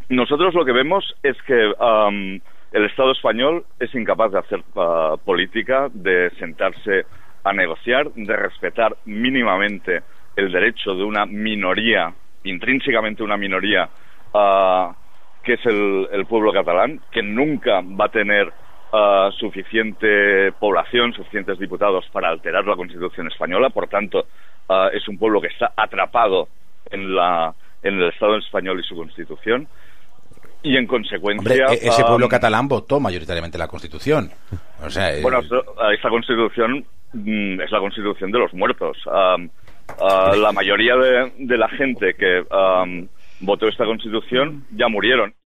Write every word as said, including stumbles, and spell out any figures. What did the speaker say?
nosotros lo que vemos es que um, el Estado español es incapaz de hacer uh, política, de sentarse a negociar, de respetar mínimamente el derecho de una minoría, intrínsecamente una minoría, uh, que es el, el pueblo catalán, que nunca va a tener uh, suficiente población, suficientes diputados para alterar la Constitución española. Por tanto, uh, es un pueblo que está atrapado en la en el Estado español y su Constitución. Y en consecuencia... Hombre, ese pueblo um, catalán votó mayoritariamente la Constitución. O sea, bueno, eh... esta Constitución mm, es la Constitución de los muertos. Um, uh, la mayoría de, de la gente que um, votó esta Constitución ya murieron.